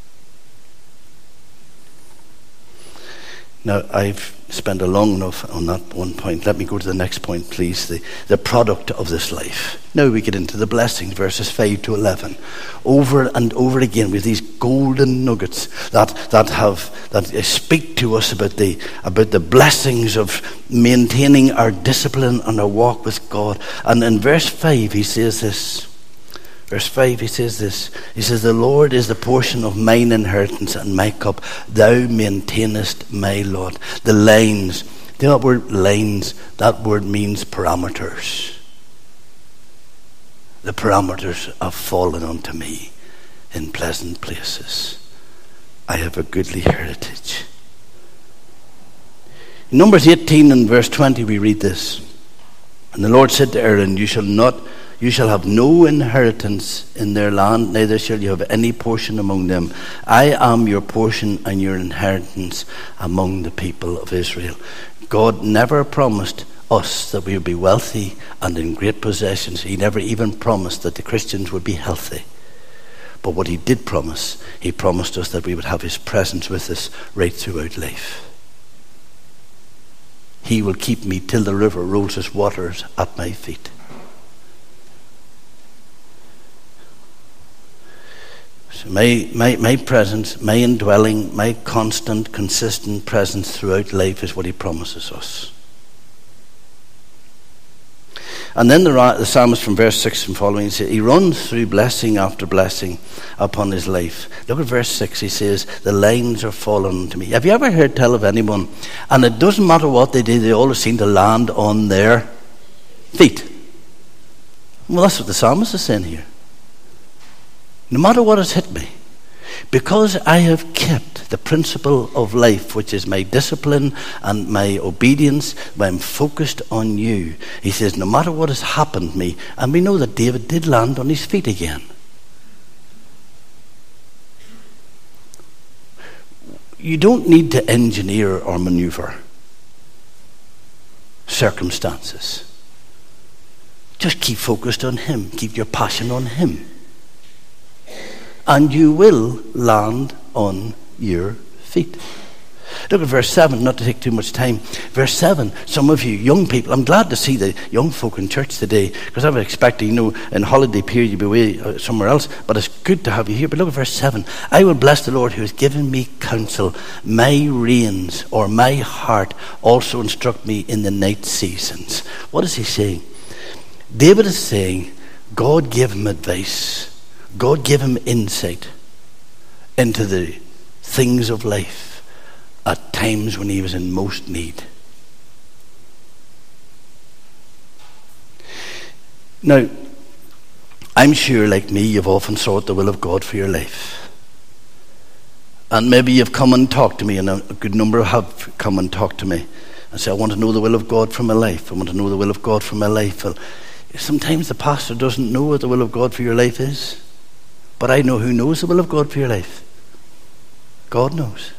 Now, I've spent long enough on that one point. Let me go to the next point, please. The product of this life. Now we get into the blessings, verses 5 to 11. Over and over again with these golden nuggets that speak to us about the blessings of maintaining our discipline and our walk with God. And in verse 5 he says this. Verse 5, he says this. He says, the Lord is the portion of mine inheritance and my cup. Thou maintainest my lot. The lines, that word lines, that word means parameters. The parameters have fallen unto me in pleasant places. I have a goodly heritage. In Numbers 18 and verse 20 we read this. And the Lord said to Aaron, you shall You shall have no inheritance in their land, neither shall you have any portion among them. I am your portion and your inheritance among the people of Israel. God never promised us that we would be wealthy and in great possessions. He never even promised that the Christians would be healthy. But what he did promise, he promised us that we would have his presence with us right throughout life. He will keep me till the river rolls its waters at my feet. So my presence, my indwelling, my constant, consistent presence throughout life is what he promises us. And then the psalmist from verse 6 and following, he runs through blessing after blessing upon his life. Look at verse 6, he says, the lines are fallen to me. Have you ever heard tell of anyone, and it doesn't matter what they did, they always seem to land on their feet? Well, that's what the psalmist is saying here. No matter what has hit me, because I have kept the principle of life, which is my discipline and my obedience, when I'm focused on you, he says, no matter what has happened to me, and we know that David did land on his feet again. You don't need to engineer or maneuver circumstances. Just keep focused on him. Keep your passion on him. And you will land on your feet. Look at verse 7, not to take too much time. Verse 7, some of you young people, I'm glad to see the young folk in church today, because I was expecting, in holiday period you'd be away somewhere else, but it's good to have you here. But look at verse 7. I will bless the Lord who has given me counsel. My reins, or my heart, also instruct me in the night seasons. What is he saying? David is saying, God gave him advice. God gave him insight into the things of life at times when he was in most need. Now, I'm sure, like me, you've often sought the will of God for your life. And maybe you've come and talked to me, and a good number have come and talked to me and say, I want to know the will of God for my life. I want to know the will of God for my life. Well, sometimes the pastor doesn't know what the will of God for your life is. But I know who knows the will of God for your life. God knows.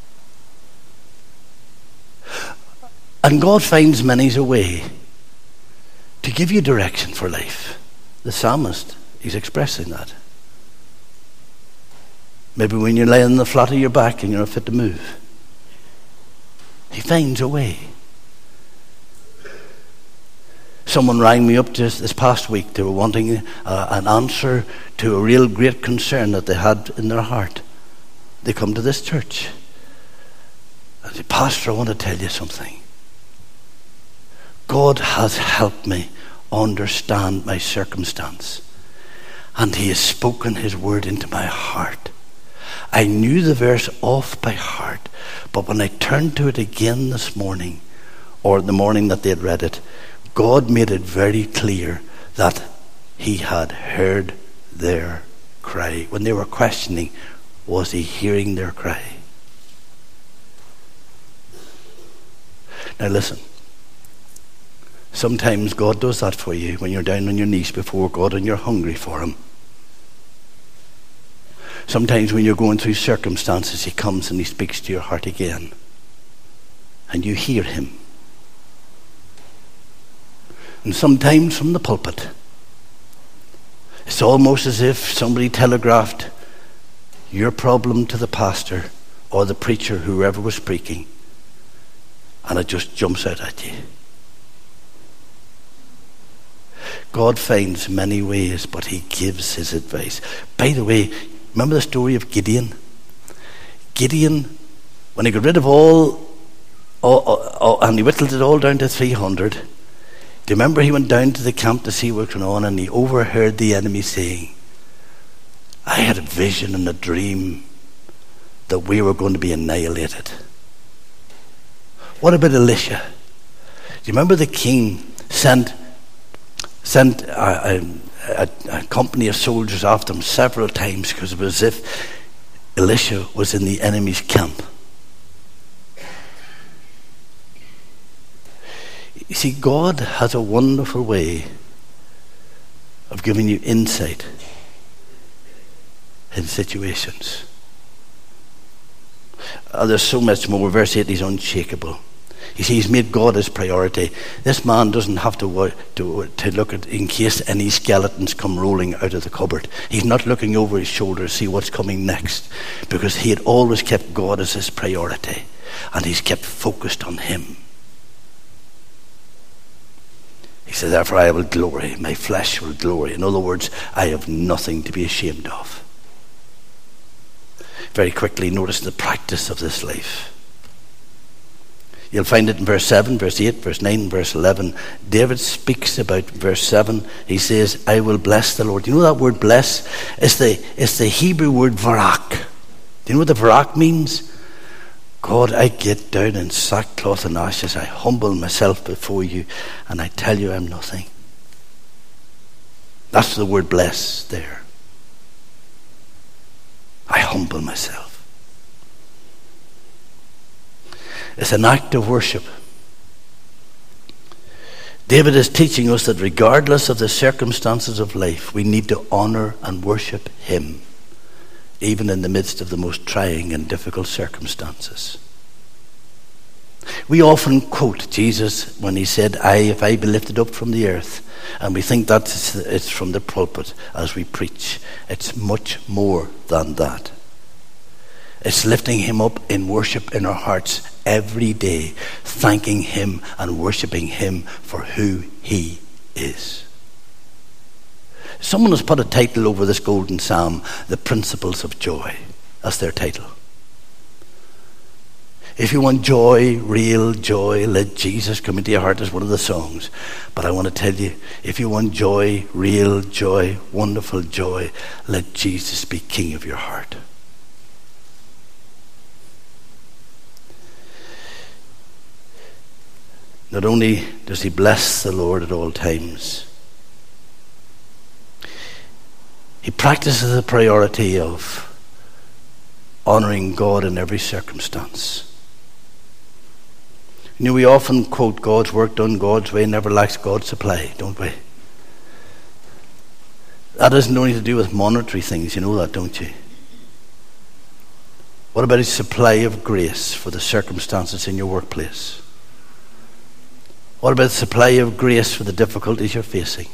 And God finds many a way to give you direction for life. The psalmist, he's expressing that. Maybe when you're laying on the flat of your back and you're not fit to move, he finds a way. Someone rang me up just this past week. They were wanting an answer to a real great concern that they had in their heart. They come to this church. I said, Pastor, I want to tell you something. God has helped me understand my circumstance. And he has spoken his word into my heart. I knew the verse off by heart. But when I turned to it again this morning, or the morning that they had read it, God made it very clear that he had heard their cry. When they were questioning, was he hearing their cry? Now listen, sometimes God does that for you when you're down on your knees before God and you're hungry for him. Sometimes when you're going through circumstances, he comes and he speaks to your heart again. And you hear him. And sometimes from the pulpit, it's almost as if somebody telegraphed your problem to the pastor or the preacher, whoever was speaking, and it just jumps out at you. God finds many ways, but he gives his advice. By the way, remember the story of Gideon? Gideon, when he got rid of all and he whittled it all down to 300, do you remember he went down to the camp to see what was going on, and he overheard the enemy saying, I had a vision and a dream that we were going to be annihilated. What about Elisha? Do you remember the king sent a company of soldiers after him several times because it was as if Elisha was in the enemy's camp? You see, God has a wonderful way of giving you insight in situations. There's so much more. Verse 8, he's unshakable. You see, he's made God his priority. This man doesn't have to look at in case any skeletons come rolling out of the cupboard. He's not looking over his shoulder to see what's coming next, because he had always kept God as his priority, and he's kept focused on him. He said, therefore I will glory, my flesh will glory. In other words, I have nothing to be ashamed of. Very quickly, notice the practice of this life. You'll find it in verse 7, verse 8, verse 9, verse 11. David speaks about verse 7. He says, I will bless the Lord. You know that word bless? It's the Hebrew word varak. Do you know what the varak means? God, I get down in sackcloth and ashes. I humble myself before you, and I tell you I'm nothing. That's the word bless there. I humble myself. It's an act of worship. David is teaching us that regardless of the circumstances of life, we need to honor and worship him, even in the midst of the most trying and difficult circumstances. We often quote Jesus when he said, if I be lifted up from the earth, and we think that it's from the pulpit as we preach. It's much more than that. It's lifting him up in worship in our hearts every day, thanking him and worshiping him for who he is. Someone has put a title over this golden psalm, The Principles of Joy. That's their title. If you want joy, real joy, let Jesus come into your heart is one of the songs. But I want to tell you, if you want joy, real joy, wonderful joy, let Jesus be king of your heart. Not only does he bless the Lord at all times, he practices the priority of honoring God in every circumstance. You know, we often quote God's work done God's way never lacks God's supply, don't we? That isn't only to do with monetary things, you know that, don't you? What about his supply of grace for the circumstances in your workplace? What about the supply of grace for the difficulties you're facing?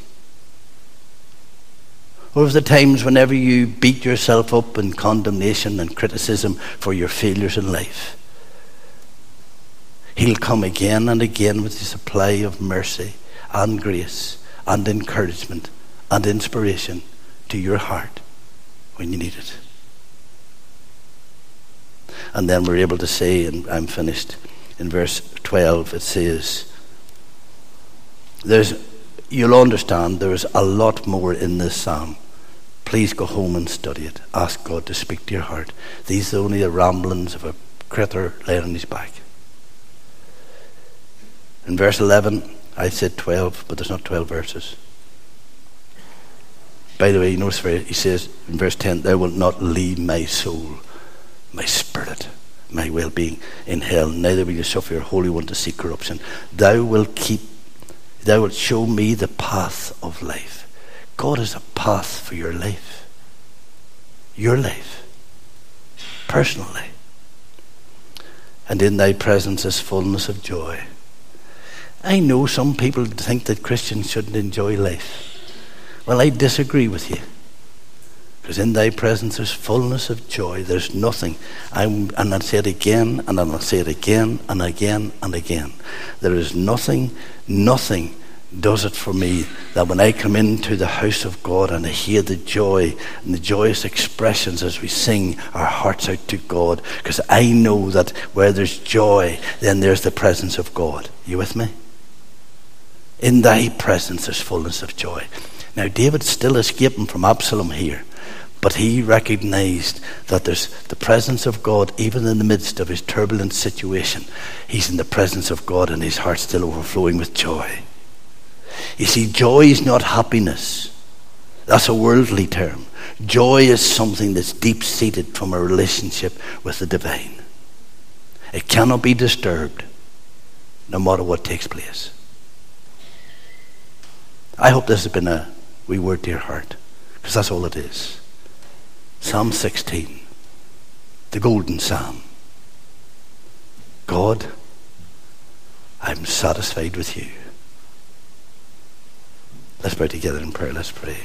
What of the times whenever you beat yourself up in condemnation and criticism for your failures in life? He'll come again and again with the supply of mercy and grace and encouragement and inspiration to your heart when you need it. And then we're able to say, and I'm finished, in verse 12 it says, you'll understand there's a lot more in this psalm. Please go home and study it. Ask God to speak to your heart. These are only the ramblings of a critter laying on his back. In verse 11, I said 12, but there's not 12 verses. By the way, you notice where he says in verse 10, thou wilt not leave my soul, my spirit, my well-being in hell, neither will you suffer your Holy One to see corruption. Thou wilt show me the path of life. God is a path for your life. Your life. Personally. And in thy presence is fullness of joy. I know some people think that Christians shouldn't enjoy life. Well, I disagree with you. Because in thy presence is fullness of joy. There's nothing. And I'll say it again, and I'll say it again, and again, and again. There is nothing does it for me that when I come into the house of God and I hear the joy and the joyous expressions as we sing our hearts out to God, because I know that where there's joy, then there's the presence of God. You with me? In thy presence there's fullness of joy. Now David's still escaping from Absalom here, but he recognized that there's the presence of God even in the midst of his turbulent situation. He's in the presence of God and his heart's still overflowing with joy. You see, joy is not happiness. That's a worldly term. Joy is something that's deep-seated from a relationship with the divine. It cannot be disturbed, no matter what takes place. I hope this has been a wee word to your heart, because that's all it is. Psalm 16, the golden psalm. God, I'm satisfied with you. Let's pray together in prayer. Let's pray.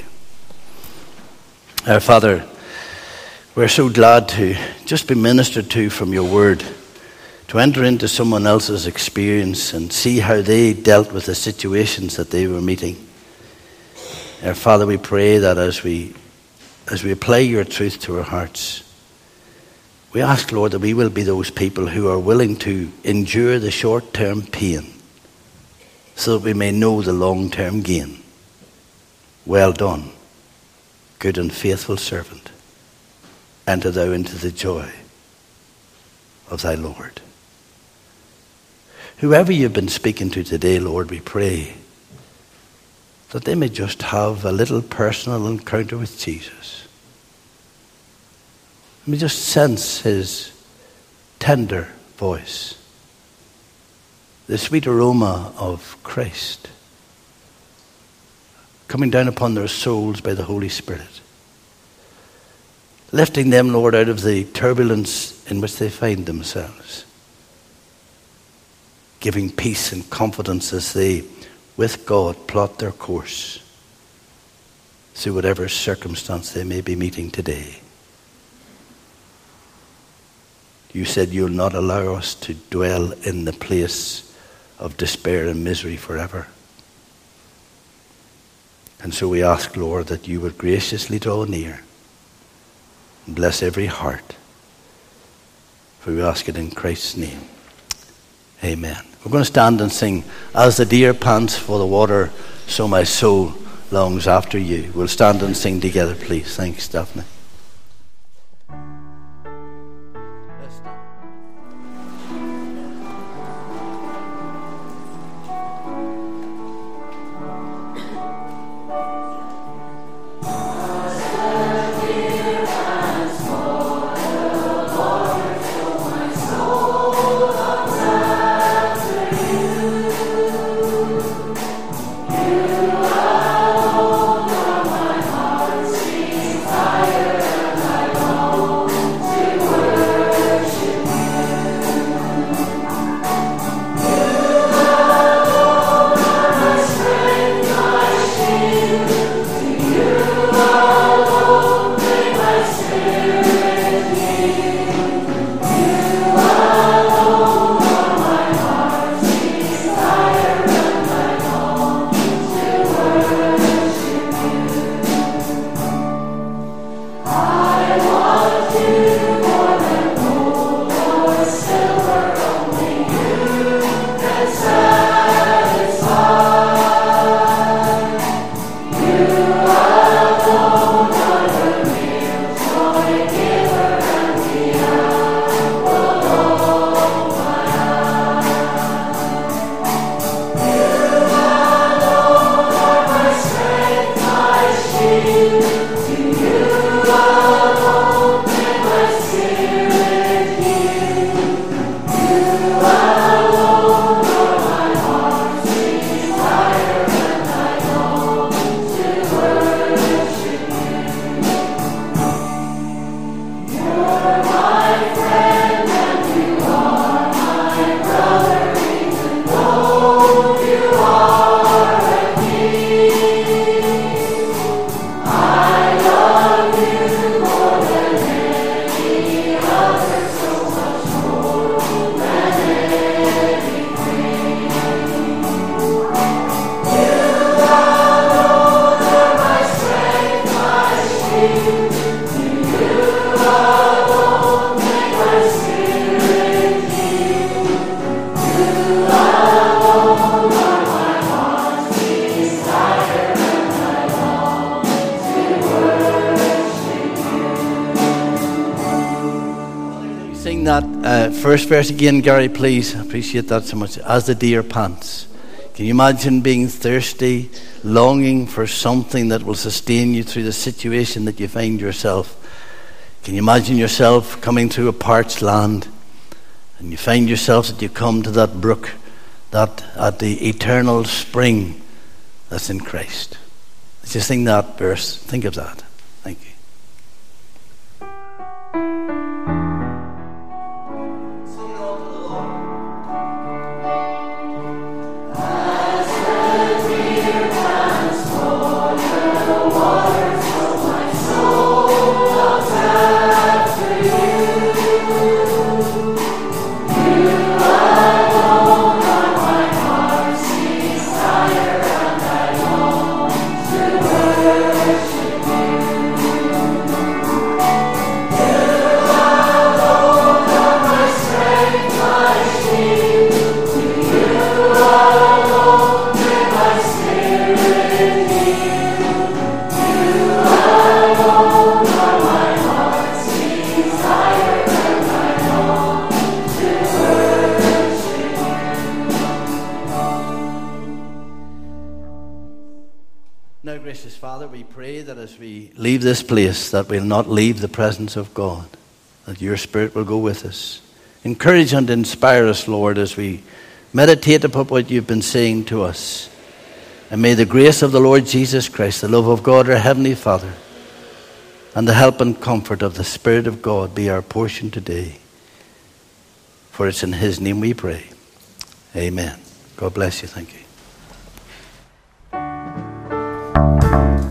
Our Father, we're so glad to just be ministered to from your word, to enter into someone else's experience and see how they dealt with the situations that they were meeting. Our Father, we pray that as we apply your truth to our hearts, we ask, Lord, that we will be those people who are willing to endure the short-term pain so that we may know the long-term gain. Well done, good and faithful servant. Enter thou into the joy of thy Lord. Whoever you've been speaking to today, Lord, we pray that they may just have a little personal encounter with Jesus. Let me just sense his tender voice, the sweet aroma of Christ coming down upon their souls by the Holy Spirit, lifting them, Lord, out of the turbulence in which they find themselves, giving peace and confidence as they, with God, plot their course through whatever circumstance they may be meeting today. You said you'll not allow us to dwell in the place of despair and misery forever. And so we ask, Lord, that you would graciously draw near and bless every heart. For we ask it in Christ's name. Amen. We're going to stand and sing, As the deer pants for the water, so my soul longs after you. We'll stand and sing together, please. Thanks, Daphne. First verse again, Gary, please. I appreciate that so much. As the deer pants. Can you imagine being thirsty, longing for something that will sustain you through the situation that you find yourself? Can you imagine yourself coming through a parched land and you find yourself that you come to that brook, that at the eternal spring that's in Christ? As you sing that verse, think of that. Thank you. Now, gracious Father, we pray that as we leave this place, that we'll not leave the presence of God, that your Spirit will go with us. Encourage and inspire us, Lord, as we meditate upon what you've been saying to us. And may the grace of the Lord Jesus Christ, the love of God, our Heavenly Father, and the help and comfort of the Spirit of God be our portion today. For it's in his name we pray. Amen. God bless you. Thank you.